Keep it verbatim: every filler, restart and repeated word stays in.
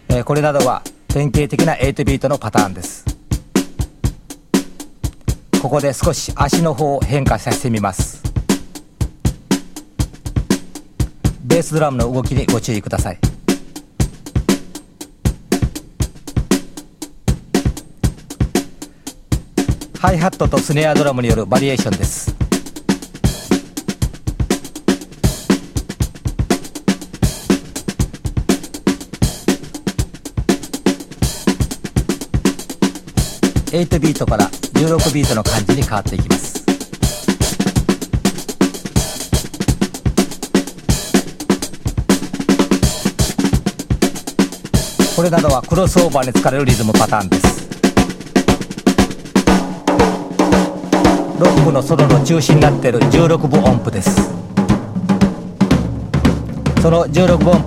えー、これなどは典型的なエイトビートのパターンです。ここで少し足の方を変化させてみます。ベースドラムの動きにご注意ください。ハイハットとスネアドラムによるバリエーションです。エイトビートからじゅうろくビートの感じに変わっていきます。これなどはクロスオーバーに使われるリズムパターンです。ロックのソロの中心になっているじゅうろくぶ音符です。そのじゅうろくぶ音符